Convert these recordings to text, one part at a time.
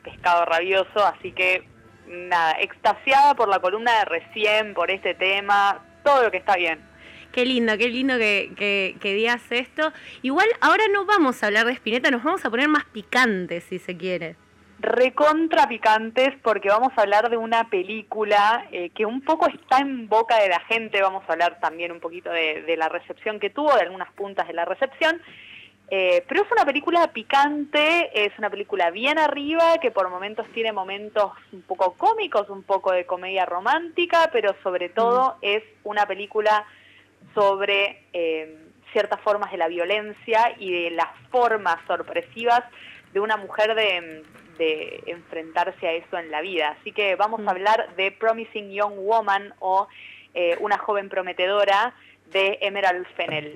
pescado rabioso, así que nada, extasiada por la columna de recién, por este tema, todo lo que está bien. Qué lindo que digas esto. Igual ahora no vamos a hablar de Spinetta, nos vamos a poner más picantes, si se quiere. Recontra picantes, porque vamos a hablar de una película que un poco está en boca de la gente. Vamos a hablar también un poquito de la recepción que tuvo, de algunas puntas de la recepción. Pero es una película picante, es una película bien arriba, que por momentos tiene momentos un poco cómicos, un poco de comedia romántica, pero sobre todo es una película sobre ciertas formas de la violencia y de las formas sorpresivas de una mujer de enfrentarse a eso en la vida. Así que vamos a hablar de Promising Young Woman, o Una joven prometedora, de Emerald Fennell.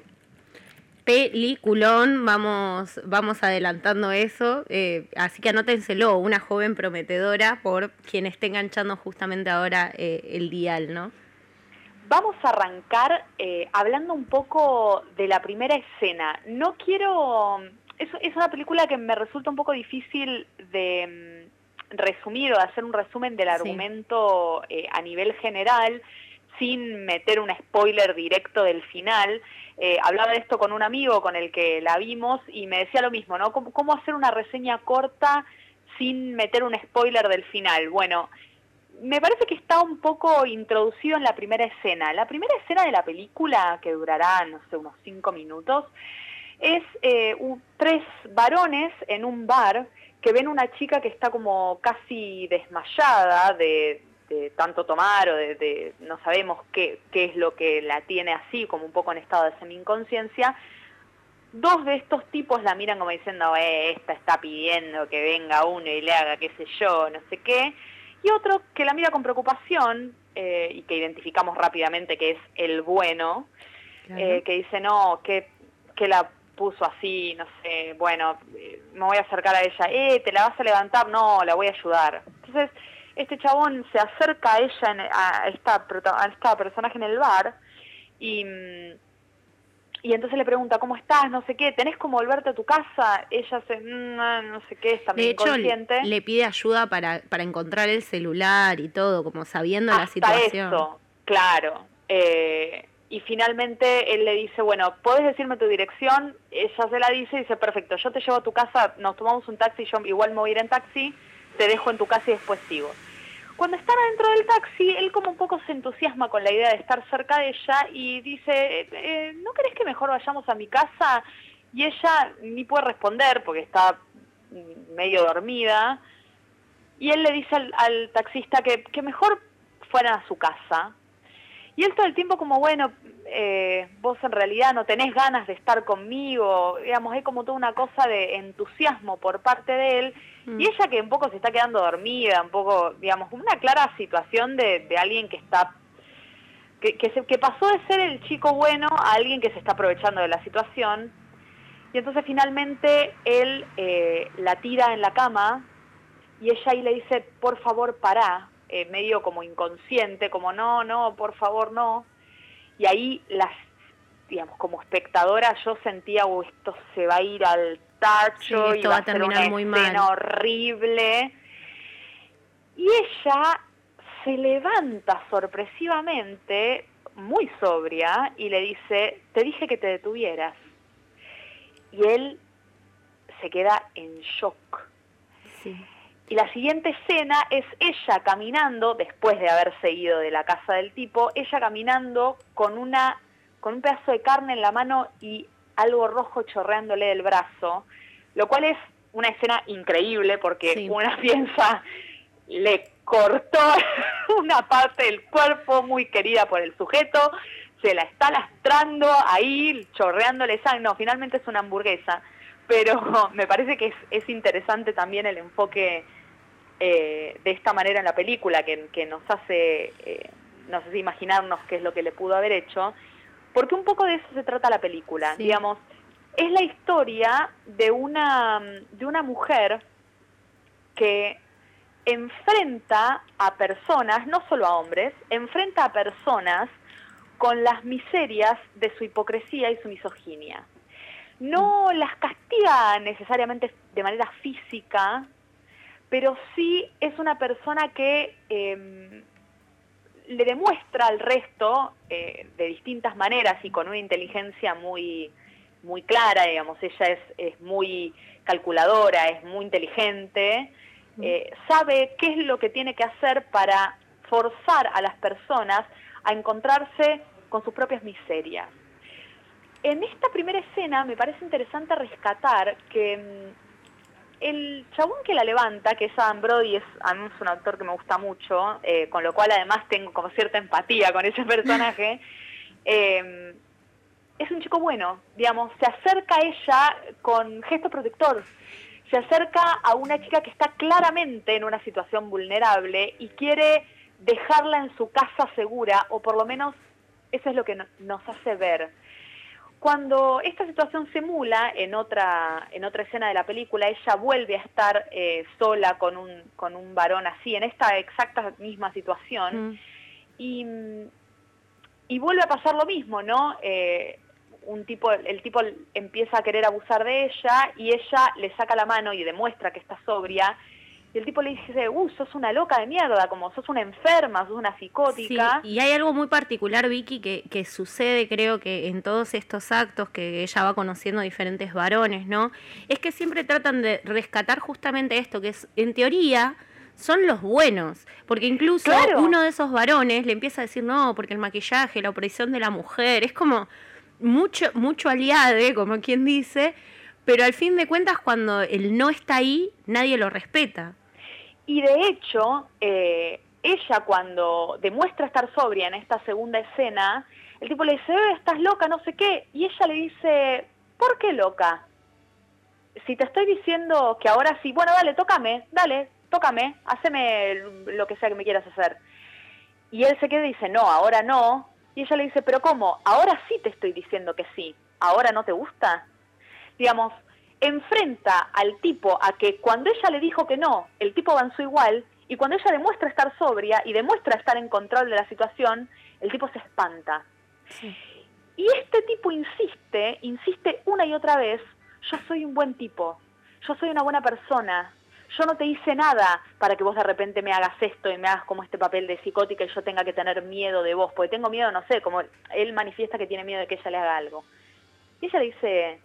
Peliculón, vamos adelantando eso, así que anótenselo, Una joven prometedora, por quien esté enganchando justamente ahora el dial, ¿no? Vamos a arrancar hablando un poco de la primera escena. No quiero... Es una película que me resulta un poco difícil de resumir o de hacer un resumen del argumento a nivel general, sin meter un spoiler directo del final. Hablaba de esto con un amigo con el que la vimos y me decía lo mismo, ¿no? ¿Cómo hacer una reseña corta sin meter un spoiler del final? Bueno, me parece que está un poco introducido en la primera escena. La primera escena de la película, que durará, no sé, unos 5 minutos, es 3 varones en un bar que ven una chica que está como casi desmayada de tanto tomar, o de no sabemos qué es lo que la tiene así, como un poco en estado de semi-inconsciencia. 2 de estos tipos la miran como diciendo, esta está pidiendo que venga uno y le haga qué sé yo, no sé qué. Y otro que la mira con preocupación, y que identificamos rápidamente que es el bueno, claro. Que dice, no, que la puso así, no sé, bueno, me voy a acercar a ella, ¿te la vas a levantar? No, la voy a ayudar. Entonces, este chabón se acerca a ella, a esta personaje en el bar, y entonces le pregunta, ¿cómo estás? No sé qué, ¿tenés como volverte a tu casa? Ella no sé qué, está muy inconsciente. De hecho, le pide ayuda para encontrar el celular y todo, como sabiendo la situación. Eso, claro. Y finalmente él le dice, bueno, ¿podés decirme tu dirección? Ella se la dice y dice, perfecto, yo te llevo a tu casa, nos tomamos un taxi, yo igual me voy a ir en taxi, te dejo en tu casa y después sigo. Cuando están adentro del taxi, él como un poco se entusiasma con la idea de estar cerca de ella y dice, ¿no querés que mejor vayamos a mi casa? Y ella ni puede responder porque está medio dormida. Y él le dice al taxista que mejor fueran a su casa. Y él todo el tiempo como, bueno, vos en realidad no tenés ganas de estar conmigo, digamos, hay como toda una cosa de entusiasmo por parte de él, y ella que un poco se está quedando dormida, un poco, digamos, una clara situación de alguien que está, que pasó de ser el chico bueno a alguien que se está aprovechando de la situación, y entonces finalmente él la tira en la cama, y ella ahí le dice, por favor, pará, medio como inconsciente, como no, por favor, no. Y ahí, digamos, como espectadora, yo sentía, esto se va a ir al tacho, sí, y va a ser una escena horrible. Y ella se levanta sorpresivamente, muy sobria, y le dice, te dije que te detuvieras. Y él se queda en shock. Sí. Y la siguiente escena es ella caminando, después de haberse ido de la casa del tipo, ella caminando con un pedazo de carne en la mano y algo rojo chorreándole del brazo, lo cual es una escena increíble porque una piensa, le cortó una parte del cuerpo muy querida por el sujeto, se la está lastrando ahí, chorreándole sangre, no, finalmente es una hamburguesa, pero me parece que es interesante también el enfoque de esta manera en la película, que nos hace imaginarnos qué es lo que le pudo haber hecho, porque un poco de eso se trata la película, digamos, es la historia de una mujer que enfrenta a personas, no solo a hombres, enfrenta a personas con las miserias de su hipocresía y su misoginia. No las castiga necesariamente de manera física, pero sí es una persona que le demuestra al resto de distintas maneras y con una inteligencia muy, muy clara, digamos. Ella es muy calculadora, es muy inteligente, sabe qué es lo que tiene que hacer para forzar a las personas a encontrarse con sus propias miserias. En esta primera escena me parece interesante rescatar que el chabón que la levanta, que es Adam Brody, a mí es un actor que me gusta mucho, con lo cual además tengo como cierta empatía con ese personaje, es un chico bueno, digamos, se acerca a ella con gesto protector, se acerca a una chica que está claramente en una situación vulnerable y quiere dejarla en su casa segura, o por lo menos eso es lo que nos hace ver. Cuando esta situación se emula en otra escena de la película, ella vuelve a estar sola con un varón así, en esta exacta misma situación, y vuelve a pasar lo mismo, ¿no? El tipo empieza a querer abusar de ella y ella le saca la mano y demuestra que está sobria. Y el tipo le dice, sos una loca de mierda, como sos una enferma, sos una psicótica. Sí, y hay algo muy particular, Vicky, que sucede, creo que en todos estos actos que ella va conociendo diferentes varones, ¿no? Es que siempre tratan de rescatar justamente esto, que es, en teoría, son los buenos. Porque incluso uno de esos varones le empieza a decir, no, porque el maquillaje, la opresión de la mujer, es como mucho aliade, como quien dice, pero al fin de cuentas, cuando él no está ahí, nadie lo respeta. Y de hecho, ella cuando demuestra estar sobria en esta segunda escena, el tipo le dice, estás loca, no sé qué, y ella le dice, ¿por qué loca? Si te estoy diciendo que ahora sí, bueno, dale, tócame, haceme lo que sea que me quieras hacer. Y él se queda y dice, no, ahora no, y ella le dice, pero ¿cómo? Ahora sí te estoy diciendo que sí, ¿ahora no te gusta? Digamos, enfrenta al tipo a que cuando ella le dijo que no, el tipo avanzó igual, y cuando ella demuestra estar sobria y demuestra estar en control de la situación, el tipo se espanta. Sí. Y este tipo insiste una y otra vez, yo soy un buen tipo, yo soy una buena persona, yo no te hice nada para que vos de repente me hagas esto y me hagas como este papel de psicótica y yo tenga que tener miedo de vos, porque tengo miedo, no sé, como él manifiesta que tiene miedo de que ella le haga algo. Y ella le dice,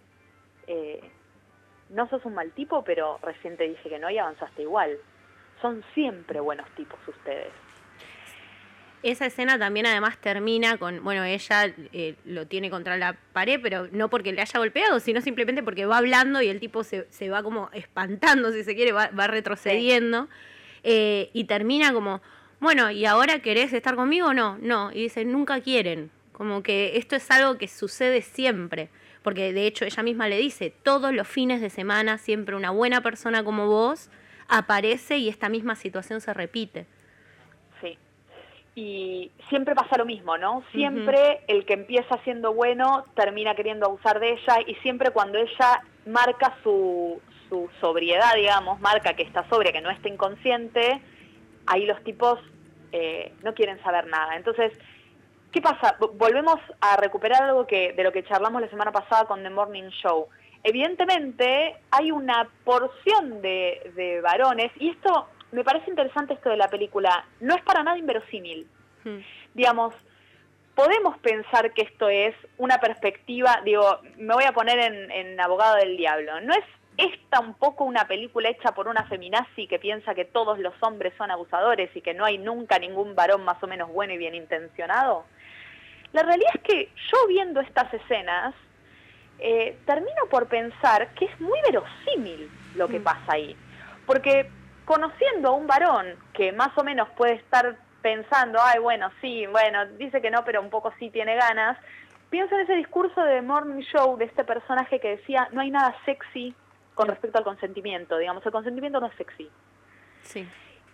no sos un mal tipo, pero recién te dije que no y avanzaste igual. Son siempre buenos tipos ustedes. Esa escena también además termina con, bueno, ella lo tiene contra la pared, pero no porque le haya golpeado, sino simplemente porque va hablando y el tipo se va como espantando, si se quiere, va retrocediendo. Sí. Y termina como, bueno, ¿y ahora querés estar conmigo o no? No, y dice, nunca quieren. Como que esto es algo que sucede siempre. Porque de hecho ella misma le dice, todos los fines de semana siempre una buena persona como vos aparece y esta misma situación se repite. Sí. Y siempre pasa lo mismo, ¿no? Siempre el que empieza siendo bueno termina queriendo abusar de ella y siempre cuando ella marca su sobriedad, digamos, marca que está sobria, que no está inconsciente, ahí los tipos no quieren saber nada. Entonces, ¿qué pasa? Volvemos a recuperar algo de lo que charlamos la semana pasada con The Morning Show. Evidentemente hay una porción de varones, y esto me parece interesante esto de la película, no es para nada inverosímil. Digamos, podemos pensar que esto es una perspectiva, digo, me voy a poner en abogado del diablo, ¿no es esta un poco una película hecha por una feminazi que piensa que todos los hombres son abusadores y que no hay nunca ningún varón más o menos bueno y bien intencionado? La realidad es que yo viendo estas escenas, termino por pensar que es muy verosímil lo que pasa ahí. Porque conociendo a un varón que más o menos puede estar pensando, ay, bueno, sí, bueno, dice que no, pero un poco sí tiene ganas, pienso en ese discurso de The Morning Show de este personaje que decía, no hay nada sexy con respecto al consentimiento, digamos, el consentimiento no es sexy. Sí.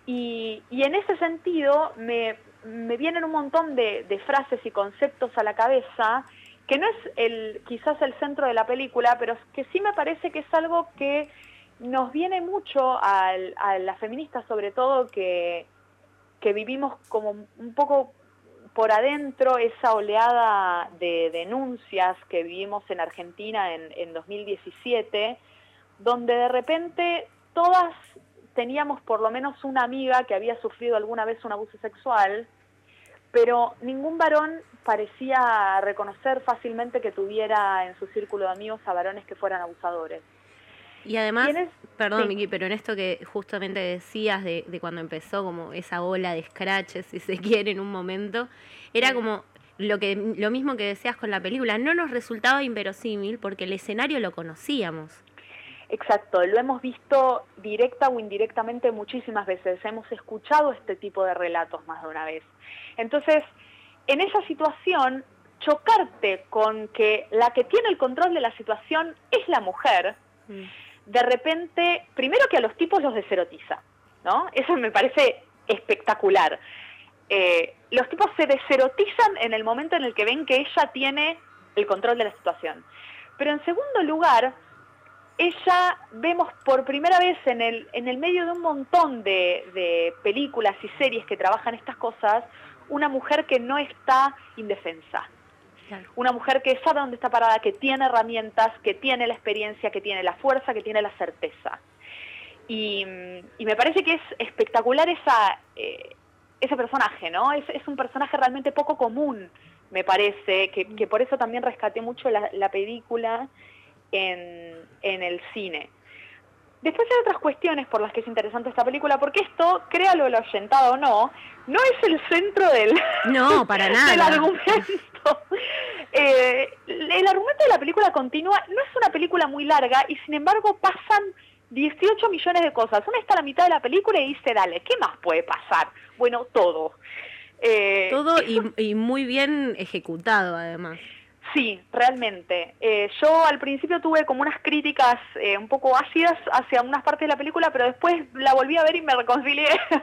Y en ese sentido me vienen un montón de frases y conceptos a la cabeza que no es quizás el centro de la película, pero que sí me parece que es algo que nos viene mucho a las feministas, sobre todo, que vivimos como un poco por adentro esa oleada de denuncias que vivimos en Argentina en 2017, donde de repente todas teníamos por lo menos una amiga que había sufrido alguna vez un abuso sexual, pero ningún varón parecía reconocer fácilmente que tuviera en su círculo de amigos a varones que fueran abusadores. Y además, perdón, sí. Miki, pero en esto que justamente decías de cuando empezó como esa ola de scratches, si se quiere, en un momento, era como lo mismo que decías con la película, no nos resultaba inverosímil porque el escenario lo conocíamos. Exacto, lo hemos visto directa o indirectamente muchísimas veces, hemos escuchado este tipo de relatos más de una vez. Entonces, en esa situación, chocarte con que la que tiene el control de la situación es la mujer, de repente, primero que a los tipos los deserotiza, ¿no? Eso me parece espectacular. Los tipos se deserotizan en el momento en el que ven que ella tiene el control de la situación. Pero en segundo lugar, ella vemos por primera vez en el medio de un montón de películas y series que trabajan estas cosas, una mujer que no está indefensa. Claro. Una mujer que sabe dónde está parada, que tiene herramientas, que tiene la experiencia, que tiene la fuerza, que tiene la certeza. Y me parece que es espectacular ese personaje, ¿no? Es un personaje realmente poco común, me parece, que por eso también rescaté mucho la película en el cine. Después hay otras cuestiones por las que es interesante esta película, porque esto, créalo el oyentado o no es el centro no, para nada. del argumento. El argumento de la película continúa, no es una película muy larga y sin embargo pasan 18 millones de cosas. Uno está a la mitad de la película y dice, dale, ¿qué más puede pasar? Bueno, todo. Todo y muy bien ejecutado además. Sí, realmente. Yo al principio tuve como unas críticas un poco ácidas hacia unas partes de la película, pero después la volví a ver y me reconcilié.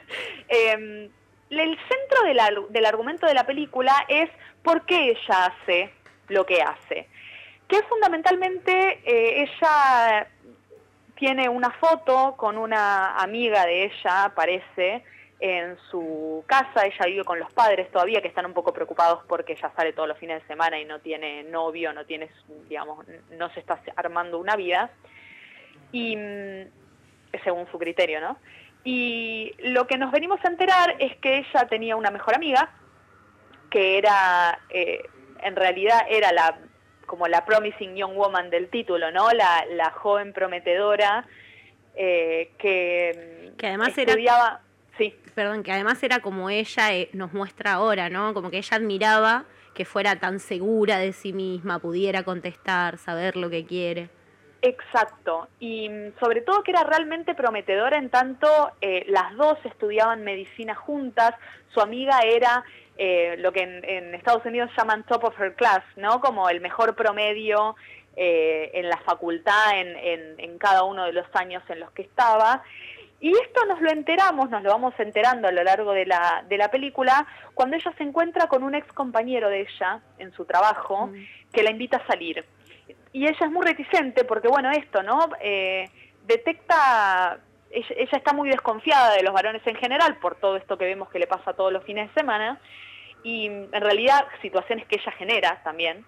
El centro del argumento de la película es por qué ella hace lo que hace. Que fundamentalmente ella tiene una foto con una amiga de ella, parece, en su casa. Ella vive con los padres todavía, que están un poco preocupados porque ella sale todos los fines de semana y no tiene novio, no tiene, digamos, no se está armando una vida, y según su criterio, ¿no? Y lo que nos venimos a enterar es que ella tenía una mejor amiga, que era, en realidad era como la promising young woman del título, ¿no? La joven prometedora que además estudiaba... Sí. Perdón, que además era como ella nos muestra ahora, ¿no? Como que ella admiraba que fuera tan segura de sí misma, pudiera contestar, saber lo que quiere. Exacto, y sobre todo que era realmente prometedora en tanto las dos estudiaban medicina juntas, su amiga era lo que en Estados Unidos llaman top of her class, ¿no? Como el mejor promedio en la facultad en cada uno de los años en los que estaba. Y esto nos lo vamos enterando a lo largo de la película, cuando ella se encuentra con un ex compañero de ella en su trabajo, que la invita a salir. Y ella es muy reticente porque, bueno, esto, ¿no? Detecta, ella está muy desconfiada de los varones en general por todo esto que vemos que le pasa todos los fines de semana, y en realidad situaciones que ella genera también.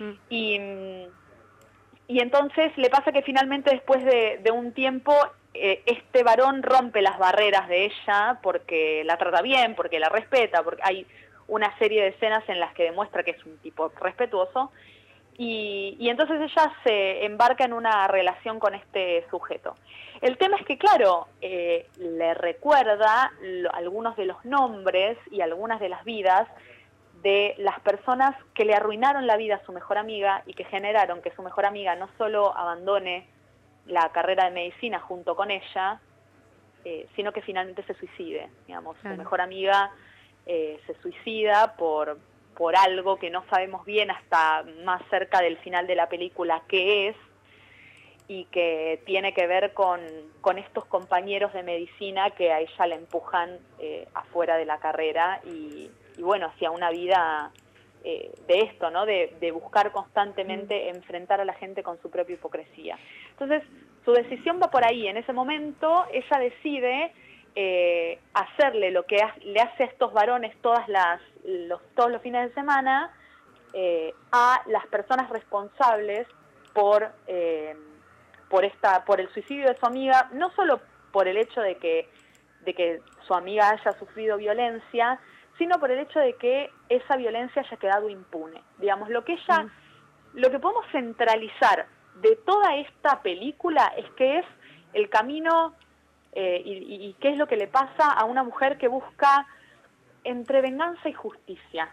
Y entonces le pasa que finalmente después de un tiempo este varón rompe las barreras de ella porque la trata bien, porque la respeta, porque hay una serie de escenas en las que demuestra que es un tipo respetuoso, y entonces ella se embarca en una relación con este sujeto. El tema es que, claro, le recuerda algunos de los nombres y algunas de las vidas de las personas que le arruinaron la vida a su mejor amiga y que generaron que su mejor amiga no solo abandone la carrera de medicina junto con ella, sino que finalmente se suicide, digamos. Claro. Su mejor amiga se suicida por algo que no sabemos bien hasta más cerca del final de la película qué es, y que tiene que ver con estos compañeros de medicina que a ella la empujan afuera de la carrera y bueno, hacia una vida de esto, ¿no? De buscar constantemente enfrentar a la gente con su propia hipocresía. Entonces, su decisión va por ahí. En ese momento, ella decide hacerle lo que le hace a estos varones todos los fines de semana a las personas responsables por el suicidio de su amiga, no solo por el hecho de que su amiga haya sufrido violencia, sino por el hecho de que esa violencia haya quedado impune. Digamos, lo que podemos centralizar de toda esta película es que es el camino y qué es lo que le pasa a una mujer que busca entre venganza y justicia.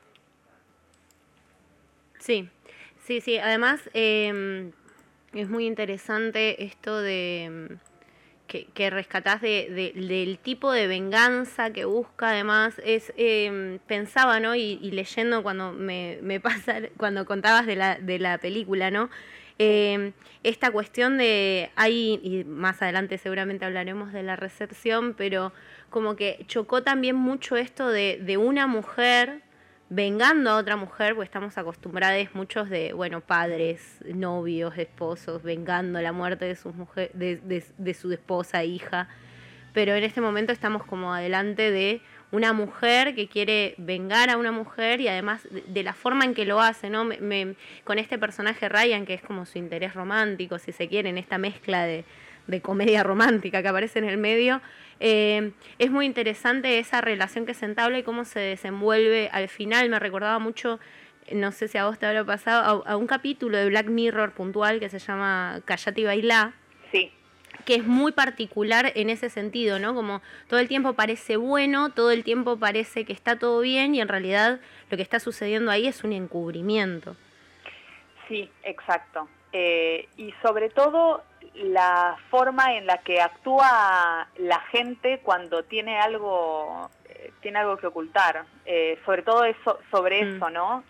Sí. Además, es muy interesante esto de que rescatás del tipo de venganza que busca. Además, pensaba, ¿no? Y leyendo cuando cuando contabas de la película, ¿no? Esta cuestión y más adelante seguramente hablaremos de la recepción, pero como que chocó también mucho esto de una mujer vengando a otra mujer, pues estamos acostumbrados muchos padres, novios, esposos, vengando la muerte de su mujer, de su esposa, hija, pero en este momento estamos como adelante de una mujer que quiere vengar a una mujer y además de la forma en que lo hace, ¿no? Con este personaje Ryan, que es como su interés romántico, si se quiere, en esta mezcla de comedia romántica que aparece en el medio. Es muy interesante esa relación que se entabla y cómo se desenvuelve al final. Me recordaba mucho, no sé si a vos te habrá pasado, a un capítulo de Black Mirror puntual que se llama Callate y Bailá. Sí. Que es muy particular en ese sentido, ¿no? Como todo el tiempo parece bueno, todo el tiempo parece que está todo bien y en realidad lo que está sucediendo ahí es un encubrimiento. Sí, exacto. Y sobre todo la forma en la que actúa la gente cuando tiene algo que ocultar, sobre todo sobre eso, ¿no?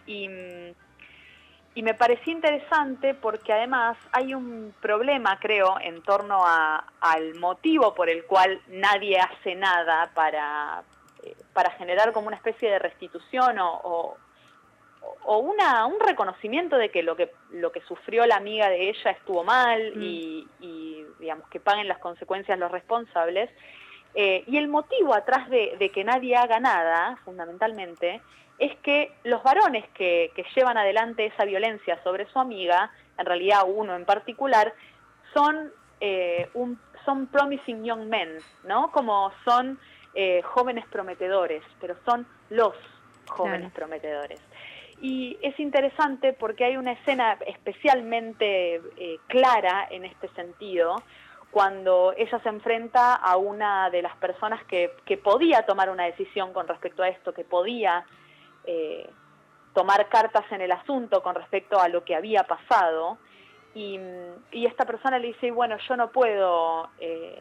Y me pareció interesante porque además hay un problema, creo, en torno al motivo por el cual nadie hace nada para generar como una especie de restitución o un reconocimiento de que lo que sufrió la amiga de ella estuvo mal y digamos que paguen las consecuencias los responsables. Y el motivo atrás de que nadie haga nada, fundamentalmente, es que los varones que llevan adelante esa violencia sobre su amiga, en realidad uno en particular, son promising young men, ¿no? Como son jóvenes prometedores, pero son los jóvenes prometedores. Y es interesante porque hay una escena especialmente clara en este sentido, cuando ella se enfrenta a una de las personas que podía tomar una decisión con respecto a esto, que podía tomar cartas en el asunto con respecto a lo que había pasado, y esta persona le dice, bueno, yo no puedo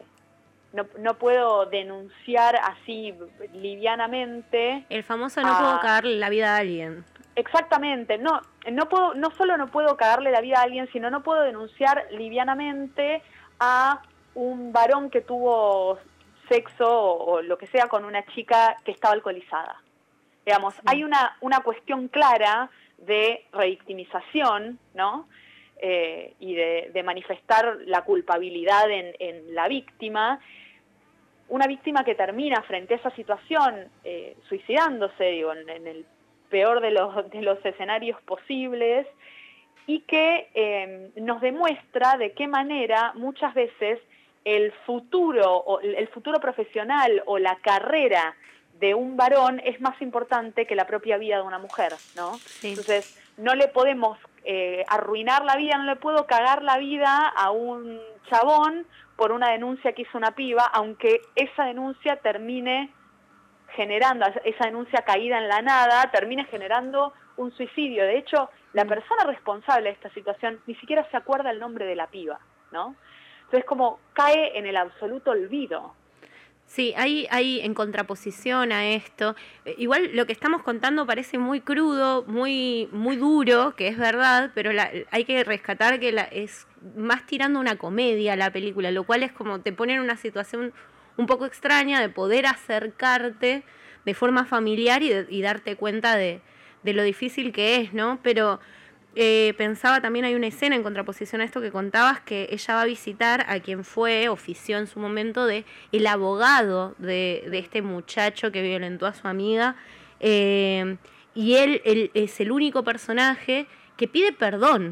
denunciar así livianamente. El famoso no puedo cagarle la vida a alguien. Exactamente, no solo no puedo cagarle la vida a alguien, sino no puedo denunciar livianamente a un varón que tuvo sexo o lo que sea con una chica que estaba alcoholizada. Digamos, hay una cuestión clara de revictimización, ¿no? Y de manifestar la culpabilidad en la víctima, una víctima que termina frente a esa situación suicidándose, digo, en el peor de los escenarios posibles, y que nos demuestra de qué manera muchas veces el futuro profesional o la carrera de un varón es más importante que la propia vida de una mujer, ¿no? Sí. Entonces, no le podemos arruinar la vida, no le puedo cagar la vida a un chabón por una denuncia que hizo una piba, aunque esa denuncia termine generando, esa denuncia caída en la nada, termine generando un suicidio. De hecho, la persona responsable de esta situación ni siquiera se acuerda el nombre de la piba, ¿no? Entonces, como cae en el absoluto olvido. Sí, hay en contraposición a esto. Igual lo que estamos contando parece muy crudo, muy duro, que es verdad, pero hay que rescatar que es más tirando una comedia la película, lo cual es como te pone en una situación un poco extraña de poder acercarte de forma familiar y darte cuenta de lo difícil que es, ¿no? Pero pensaba también, hay una escena en contraposición a esto que contabas, que ella va a visitar a quien ofició en su momento el abogado de este muchacho que violentó a su amiga, y él es el único personaje que pide perdón.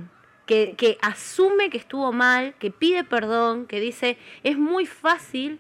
que asume que estuvo mal, que pide perdón, que dice, es muy fácil,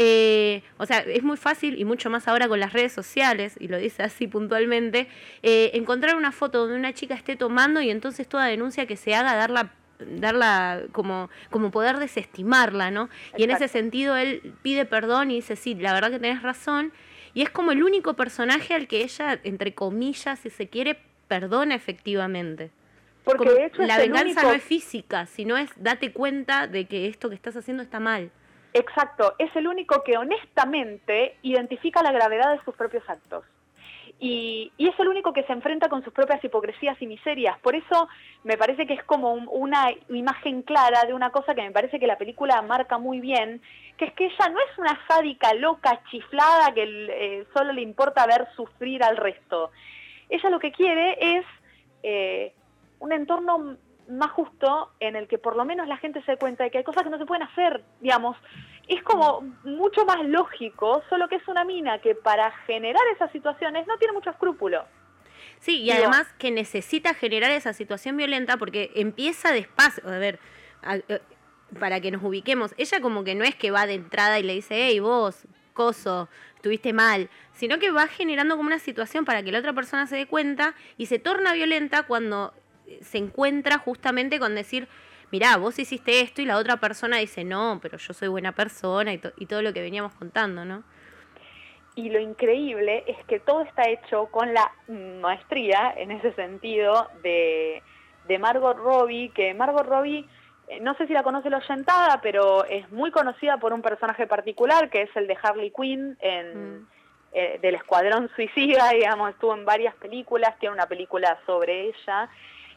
es muy fácil, y mucho más ahora con las redes sociales, y lo dice así puntualmente, encontrar una foto donde una chica esté tomando y entonces toda denuncia que se haga darla como poder desestimarla, ¿no? Exacto. Y en ese sentido él pide perdón y dice, sí, la verdad que tenés razón, y es como el único personaje al que ella, entre comillas, si se quiere, perdona efectivamente. Porque de hecho la venganza único... no es física, sino es date cuenta de que esto que estás haciendo está mal. Exacto, es el único que honestamente identifica la gravedad de sus propios actos. Y es el único que se enfrenta con sus propias hipocresías y miserias. Por eso me parece que es como una imagen clara de una cosa que me parece que la película marca muy bien, que es que ella no es una sádica, loca, chiflada, que solo le importa ver sufrir al resto. Ella lo que quiere es un entorno más justo en el que por lo menos la gente se dé cuenta de que hay cosas que no se pueden hacer, digamos. Es como mucho más lógico, solo que es una mina que para generar esas situaciones no tiene mucho escrúpulo. Sí, y además que necesita generar esa situación violenta porque empieza despacio. A ver, para que nos ubiquemos, ella como que no es que va de entrada y le dice, hey, vos, coso, estuviste mal, sino que va generando como una situación para que la otra persona se dé cuenta y se torna violenta cuando se encuentra justamente con decir, mirá, vos hiciste esto, y la otra persona dice, no, pero yo soy buena persona, y todo lo que veníamos contando, ¿no? Y lo increíble es que todo está hecho con la maestría, en ese sentido, de Margot Robbie, que Margot Robbie, no sé si la conoce la oyentada, pero es muy conocida por un personaje particular, que es el de Harley Quinn del Escuadrón Suicida, digamos, estuvo en varias películas, tiene una película sobre ella.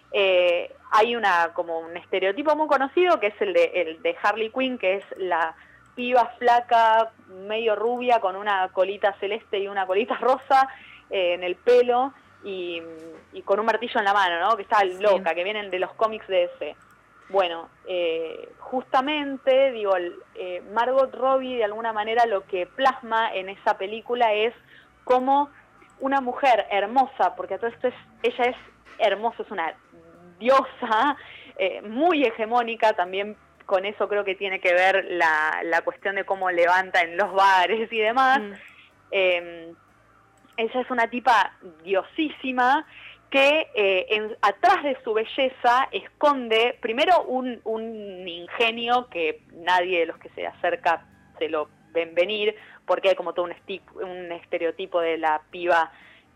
Hay como un estereotipo muy conocido que es el de Harley Quinn, que es la piba flaca, medio rubia, con una colita celeste y una colita rosa en el pelo y con un martillo en la mano, ¿no? Que está loca, que vienen de los cómics de ese. Bueno, justamente, digo, Margot Robbie de alguna manera lo que plasma en esa película es cómo una mujer hermosa, porque a todo esto ella es hermosa, es una diosa, muy hegemónica, también con eso creo que tiene que ver la cuestión de cómo levanta en los bares y demás. Ella es una tipa diosísima que atrás de su belleza esconde primero un ingenio que nadie de los que se acerca se lo ven venir, porque hay como todo un estereotipo de la piba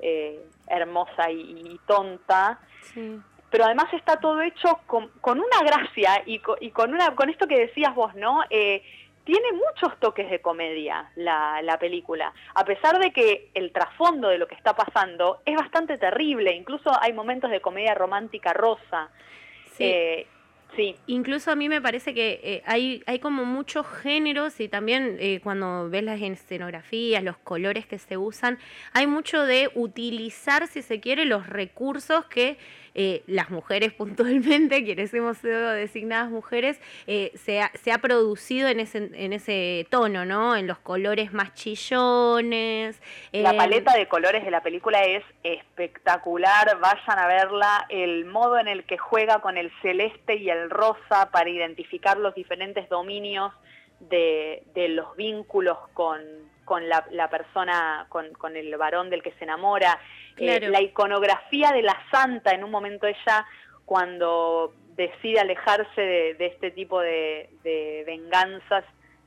hermosa y tonta. Sí. Pero además está todo hecho con una gracia y con esto que decías vos, ¿no? Tiene muchos toques de comedia la película, a pesar de que el trasfondo de lo que está pasando es bastante terrible, incluso hay momentos de comedia romántica rosa. Sí. Sí. Incluso a mí me parece que hay como muchos géneros y también cuando ves las escenografías, los colores que se usan, hay mucho de utilizar, si se quiere, los recursos que las mujeres puntualmente, quienes hemos sido designadas mujeres, se ha producido en ese tono, ¿no? En los colores más chillones. La paleta de colores de la película es espectacular, vayan a verla, el modo en el que juega con el celeste y el rosa para identificar los diferentes dominios de los vínculos con la persona, con el varón del que se enamora. Claro. La iconografía de la santa, en un momento ella, cuando decide alejarse de este tipo de venganzas,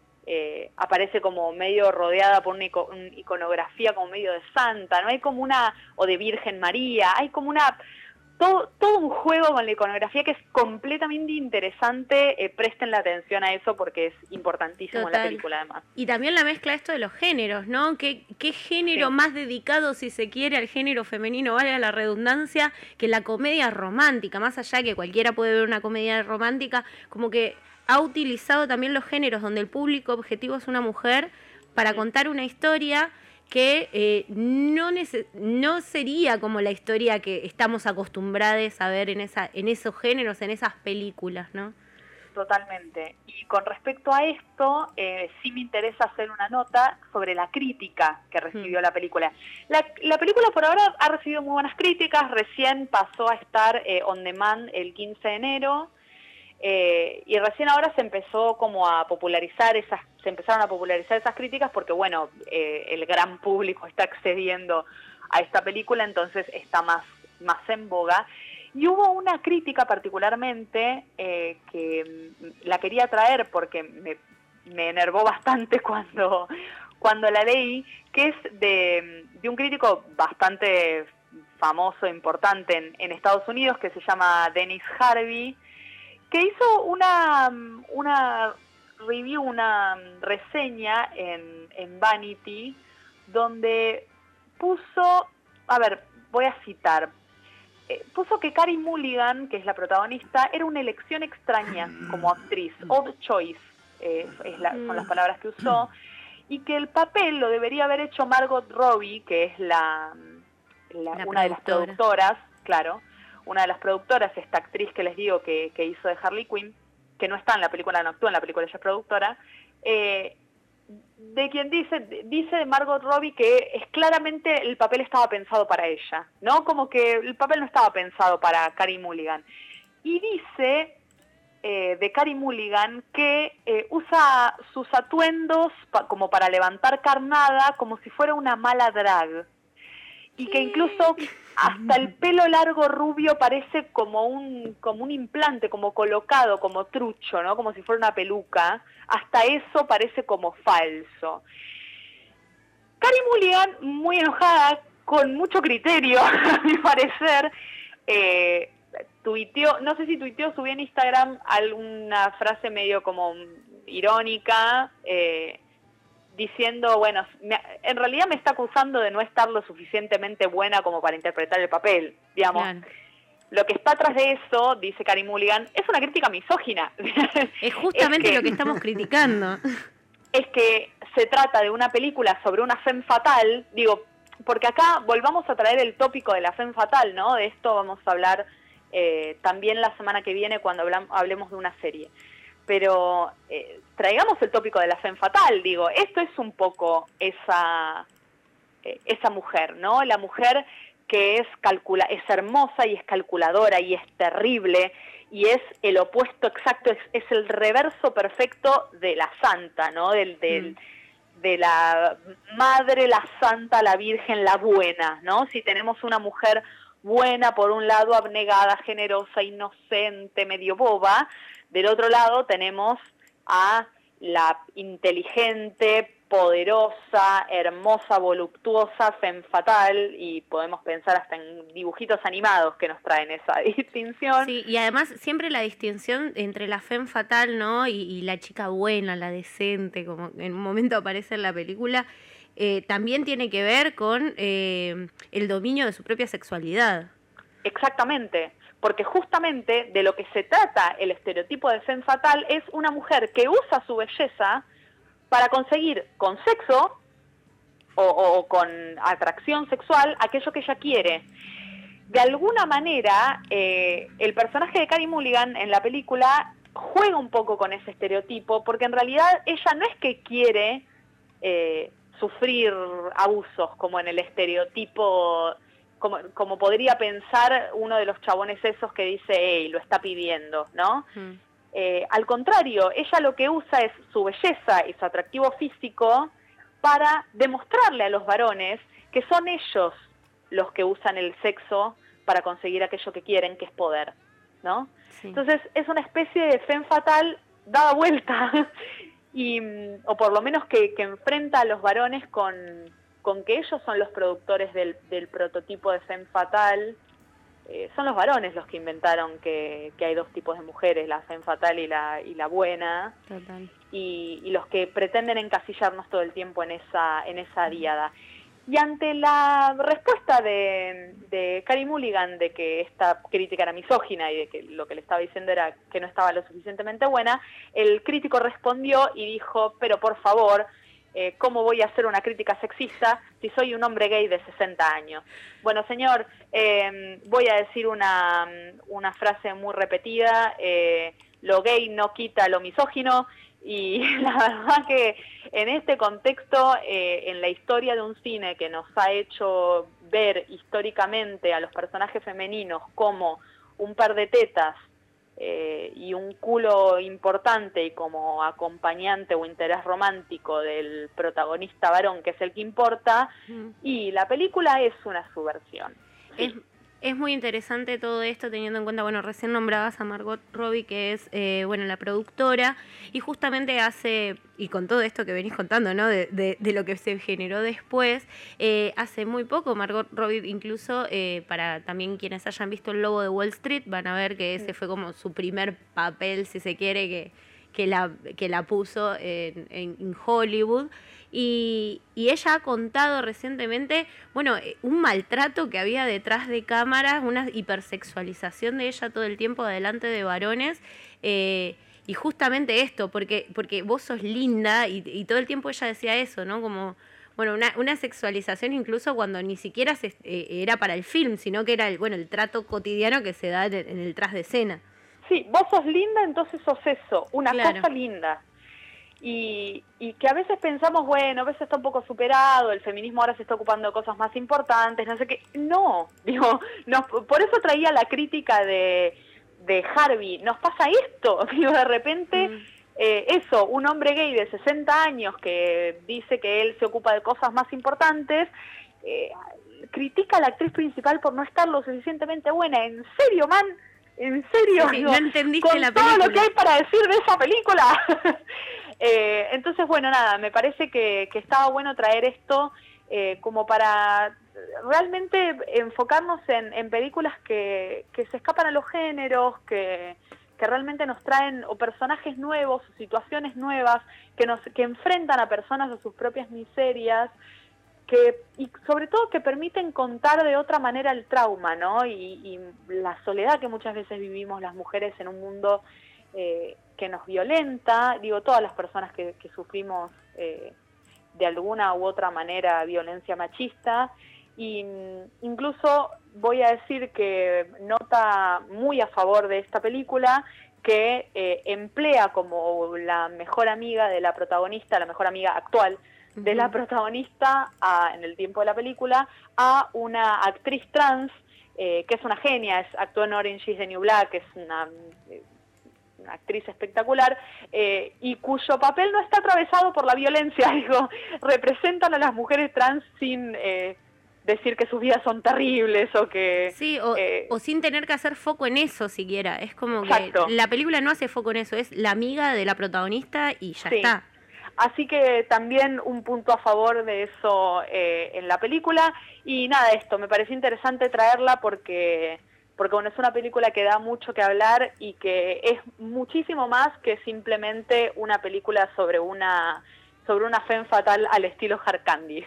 aparece como medio rodeada por una iconografía como medio de santa, ¿no? Hay como o de Virgen María, hay como todo un juego con la iconografía que es completamente interesante. Presten la atención a eso porque es importantísimo. Total. En la película además. Y también la mezcla esto de los géneros, ¿no? ¿Qué género más dedicado, si se quiere, al género femenino, valga la redundancia, que la comedia romántica? Más allá que cualquiera puede ver una comedia romántica, como que ha utilizado también los géneros donde el público objetivo es una mujer para contar una historia que no sería como la historia que estamos acostumbrados a ver en esos géneros, en esas películas, ¿no? Totalmente. Y con respecto a esto, sí me interesa hacer una nota sobre la crítica que recibió la película. La película por ahora ha recibido muy buenas críticas, recién pasó a estar on demand el 15 de enero, Y recién ahora se empezó como a popularizar se empezaron a popularizar esas críticas porque, bueno, el gran público está accediendo a esta película, entonces está más en boga. Y hubo una crítica particularmente que la quería traer porque me enervó bastante cuando la leí, que es de un crítico bastante famoso, importante en Estados Unidos, que se llama Dennis Harvey, que hizo una review, una reseña en Vanity, donde puso, a ver, voy a citar, puso que Carey Mulligan, que es la protagonista, era una elección extraña como actriz, odd choice, son las palabras que usó, y que el papel lo debería haber hecho Margot Robbie, que es una de las productoras, claro, una de las productoras, esta actriz que les digo que hizo de Harley Quinn, que no está en la película, no actúa en la película, ella es productora, de quien dice de Margot Robbie que es claramente el papel estaba pensado para ella, ¿no? Como que el papel no estaba pensado para Carey Mulligan. Y dice de Carey Mulligan que usa sus atuendos como para levantar carnada, como si fuera una mala drag. Y que incluso hasta el pelo largo rubio parece como un implante, como colocado, como trucho, ¿no? Como si fuera una peluca. Hasta eso parece como falso. Carey Mulligan, muy enojada, con mucho criterio, a mi parecer, tuiteó, no sé si tuiteó, subió en Instagram alguna frase medio como irónica, diciendo, bueno, en realidad me está acusando de no estar lo suficientemente buena como para interpretar el papel, digamos. Claro. Lo que está atrás de eso, dice Carey Mulligan, es una crítica misógina. Es justamente lo que estamos criticando. Es que se trata de una película sobre una femme fatale, digo, porque acá volvamos a traer el tópico de la femme fatale, ¿no? De esto vamos a hablar también la semana que viene cuando hablemos de una serie. Pero traigamos el tópico de la femme fatale, digo, esto es un poco esa mujer, ¿no? La mujer que es hermosa y es calculadora y es terrible y es el opuesto exacto, es el reverso perfecto de la santa, ¿no? De la madre, la santa, la virgen, la buena, ¿no? Si tenemos una mujer buena, por un lado, abnegada, generosa, inocente, medio boba, del otro lado tenemos a la inteligente, poderosa, hermosa, voluptuosa, femme fatale, y podemos pensar hasta en dibujitos animados que nos traen esa distinción. Sí, y además siempre la distinción entre la femme fatale, ¿no? y la chica buena, la decente, como en un momento aparece en la película, también tiene que ver con el dominio de su propia sexualidad. Exactamente, porque justamente de lo que se trata el estereotipo de femme fatale es una mujer que usa su belleza para conseguir con sexo o con atracción sexual aquello que ella quiere. De alguna manera, el personaje de Carey Mulligan en la película juega un poco con ese estereotipo, porque en realidad ella no es que quiere sufrir abusos como en el estereotipo, como podría pensar uno de los chabones esos que dice, hey, lo está pidiendo, ¿no? Al contrario, ella lo que usa es su belleza y su atractivo físico para demostrarle a los varones que son ellos los que usan el sexo para conseguir aquello que quieren, que es poder, ¿no? Sí. Entonces es una especie de femme fatale dada vuelta, o por lo menos que enfrenta a los varones con que ellos son los productores del prototipo de femme fatale. Son los varones los que inventaron que hay dos tipos de mujeres, la femme fatale y la buena. Total. Y los que pretenden encasillarnos todo el tiempo en esa diada. Y ante la respuesta de Carey Mulligan de que esta crítica era misógina y de que lo que le estaba diciendo era que no estaba lo suficientemente buena, el crítico respondió y dijo, pero por favor, ¿cómo voy a hacer una crítica sexista si soy un hombre gay de 60 años? Bueno, señor, voy a decir una frase muy repetida, lo gay no quita lo misógino, y la verdad que en este contexto, en la historia de un cine que nos ha hecho ver históricamente a los personajes femeninos como un par de tetas y un culo importante y como acompañante o interés romántico del protagonista varón, que es el que importa, y la película es una subversión. Sí. Es muy interesante todo esto, teniendo en cuenta, bueno, recién nombrabas a Margot Robbie, que es, bueno, la productora, y justamente hace, y con todo esto que venís contando, ¿no?, de lo que se generó después, hace muy poco Margot Robbie, incluso, para también quienes hayan visto El Lobo de Wall Street, van a ver que ese fue como su primer papel, si se quiere, que la puso en Hollywood. Y ella ha contado recientemente, bueno, un maltrato que había detrás de cámaras, una hipersexualización de ella todo el tiempo delante de varones, y justamente esto, porque vos sos linda, y todo el tiempo ella decía eso, ¿no? Como, bueno, una sexualización incluso cuando ni siquiera era para el film, sino que era el trato cotidiano que se da en el tras de escena. Sí, vos sos linda, entonces sos eso, una Claro. cosa linda. Y que a veces pensamos, bueno, a veces está un poco superado, el feminismo ahora se está ocupando de cosas más importantes, no sé qué. No, digo, por eso traía la crítica de Harvey. Nos pasa esto, digo, de repente, eso, un hombre gay de 60 años que dice que él se ocupa de cosas más importantes, critica a la actriz principal por no estar lo suficientemente buena. ¿En serio, man? ¿En serio? Sí, no entendiste con la película. todo lo que hay para decir de esa película. Entonces, bueno, nada, me parece que estaba bueno traer esto como para realmente enfocarnos en películas que se escapan a los géneros, que realmente nos traen o personajes nuevos, o situaciones nuevas, que enfrentan a personas a sus propias miserias, y sobre todo que permiten contar de otra manera el trauma, ¿no? Y la soledad que muchas veces vivimos las mujeres en un mundo que nos violenta, digo, todas las personas que sufrimos de alguna u otra manera violencia machista, y incluso voy a decir que nota muy a favor de esta película que emplea como la mejor amiga de la protagonista, la mejor amiga actual de la protagonista en el tiempo de la película, a una actriz trans que es una genia, actuó en Orange is the New Black, es una actriz espectacular, y cuyo papel no está atravesado por la violencia, digo, representan a las mujeres trans sin decir que sus vidas son terribles o que... Sí, o sin tener que hacer foco en eso siquiera, es como exacto. Que la película no hace foco en eso, es la amiga de la protagonista y ya sí. está. Así que también un punto a favor de eso en la película. Y nada, esto, me pareció interesante traerla porque bueno, es una película que da mucho que hablar y que es muchísimo más que simplemente una película sobre una femme fatal al estilo Hard Candy.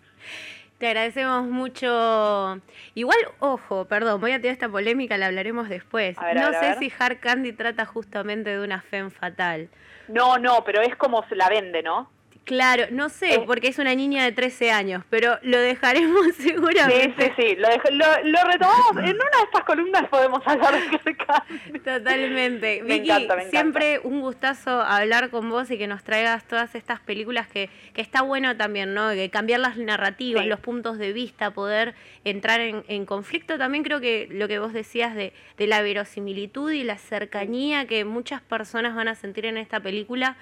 Te agradecemos mucho. Igual, ojo, perdón, voy a tirar esta polémica, la hablaremos después. No sé si Hard Candy trata justamente de una femme fatal. No, pero es como se la vende, ¿no? Claro, no sé, porque es una niña de 13 años, pero lo dejaremos seguramente. Sí, lo retomamos. En una de estas columnas podemos hablar de Hard Candy. Totalmente. Me Vicky, encanta. Siempre un gustazo hablar con vos y que nos traigas todas estas películas que está bueno también, ¿no? Que cambiar las narrativas, los puntos de vista, poder entrar en conflicto. También creo que lo que vos decías de la verosimilitud y la cercanía que muchas personas van a sentir en esta película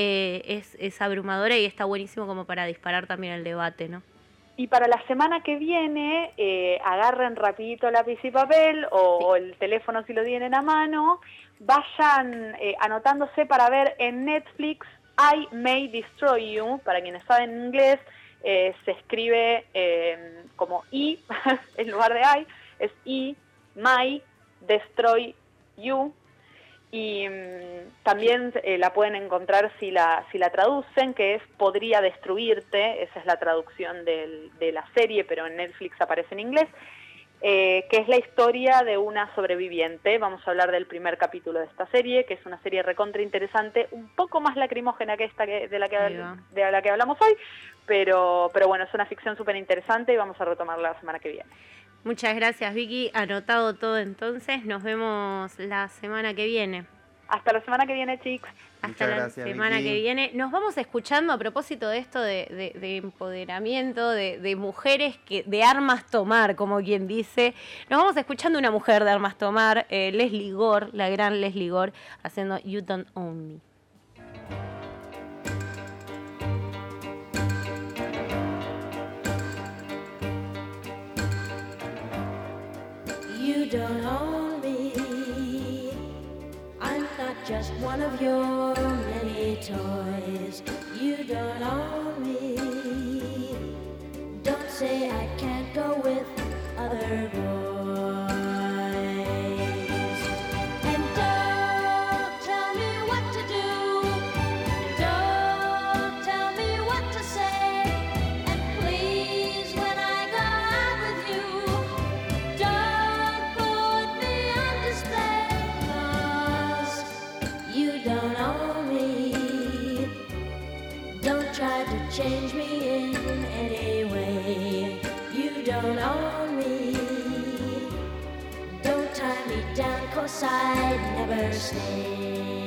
es abrumadora y está buenísimo como para disparar también el debate, ¿no? Y para la semana que viene, agarren rapidito lápiz y papel o el teléfono si lo tienen a mano, vayan anotándose para ver en Netflix I May Destroy You. Para quienes saben inglés, se escribe como I en lugar de I, es I May Destroy You. Y también la pueden encontrar si la traducen, que es Podría destruirte, esa es la traducción de la serie, pero en Netflix aparece en inglés, que es la historia de una sobreviviente. Vamos a hablar del primer capítulo de esta serie, que es una serie recontra interesante, un poco más lacrimógena que esta de la que hablamos hoy, pero bueno, es una ficción súper interesante y vamos a retomarla la semana que viene. Muchas gracias, Vicky. Anotado todo entonces. Nos vemos la semana que viene. Hasta la semana que viene, chicos. Hasta la semana que viene. Nos vamos escuchando a propósito de esto de empoderamiento, de mujeres de armas tomar, como quien dice. Nos vamos escuchando una mujer de armas tomar, Lesley Gore, la gran Lesley Gore, haciendo You Don't Own Me. You don't own me. I'm not just one of your many toys. You don't own me. Don't say I can't go with other boys. And don't tell me what to do. Don't tell me what to say. And please, when I go out with you, don't put me on display, 'cause you don't own me. Don't try to change me in any way. You don't own me. Don't tie me down, 'cause I'd never stay.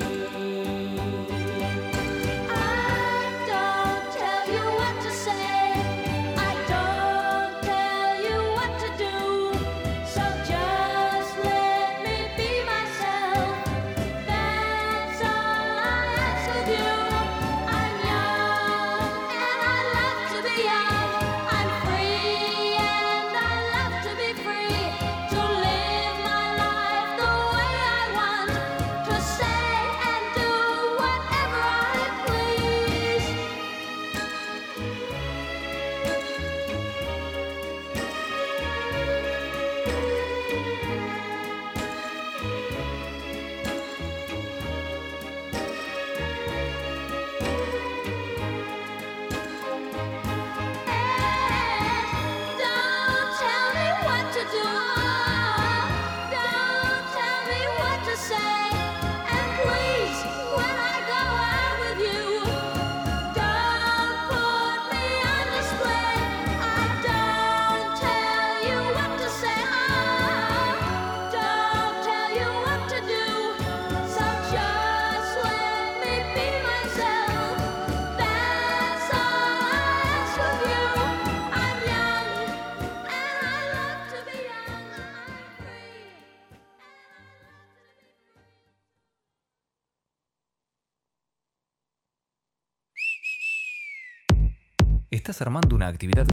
I don't tell you what to say. I don't tell you what to do. So just let me be myself. That's all I ask of you. I'm young and I love to be young. I'm free and I love to be free. To live my life the way I want. To say and do whatever I please. Don't tell me what to do. Don't tell me what to say. And please, when I go out with you, don't put me on display. I don't tell you what to say. Don't tell you what to do. So just let me be myself. That's all I ask of you. I'm young and I love to be young. I'm free and I love to be ¿Estás armando una actividad